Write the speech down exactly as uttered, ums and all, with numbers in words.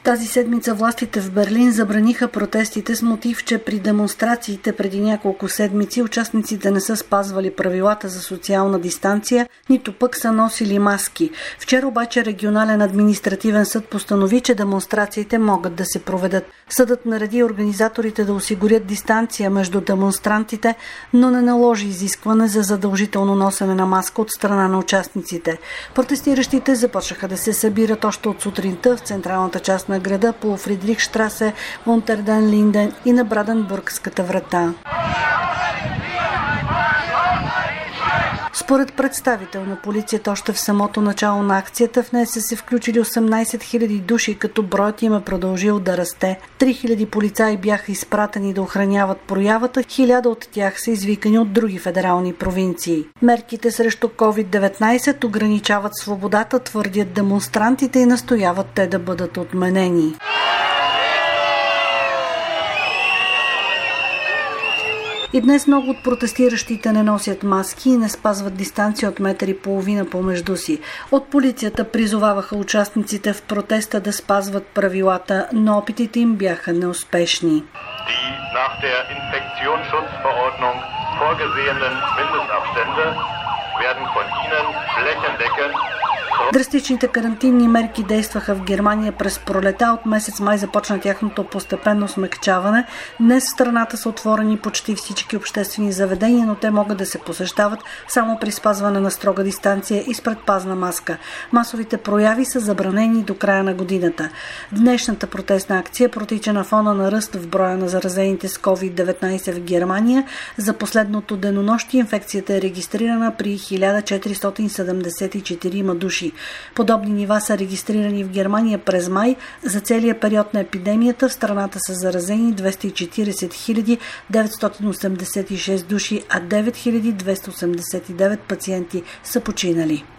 Тази седмица властите в Берлин забраниха протестите с мотив, че при демонстрациите преди няколко седмици участниците не са спазвали правилата за социална дистанция, нито пък са носили маски. Вчера обаче регионален административен съд постанови, че демонстрациите могат да се проведат. Съдът нареди организаторите да осигурят дистанция между демонстрантите, но не наложи изискване за задължително носене на маска от страна на участниците. Протестиращите започнаха да се събират още от сутринта в централната част на града по Фридрихштрасе, Унтер ден Линден и на Бранденбургската врата. Според представител на полицията, още в самото начало на акцията в нея са се включили осемнайсет хиляди души, като броят им е продължил да расте. три хиляди полицаи бяха изпратени да охраняват проявата, хиляда от тях са извикани от други федерални провинции. Мерките срещу ковид деветнайсет ограничават свободата, твърдят демонстрантите и настояват те да бъдат отменени. И днес много от протестиращите не носят маски и не спазват дистанция от метър и половина помежду си. От полицията призоваваха участниците в протеста да спазват правилата, но опитите им бяха неуспешни. Драстичните карантинни мерки действаха в Германия през пролета. От месец май започна тяхното постепенно смекчаване. Днес в страната са отворени почти всички обществени заведения, но те могат да се посещават само при спазване на строга дистанция и с предпазна маска. Масовите прояви са забранени до края на годината. Днешната протестна акция протича на фона на ръст в броя на заразените с ковид деветнайсет в Германия. За последното денонощие инфекцията е регистрирана при хиляда четиристотин седемдесет и четири души. Подобни нива са регистрирани в Германия през май. За целия период на епидемията в страната са заразени двеста и четирийсет хиляди деветстотин осемдесет и шест души, а девет хиляди двеста осемдесет и девет пациенти са починали.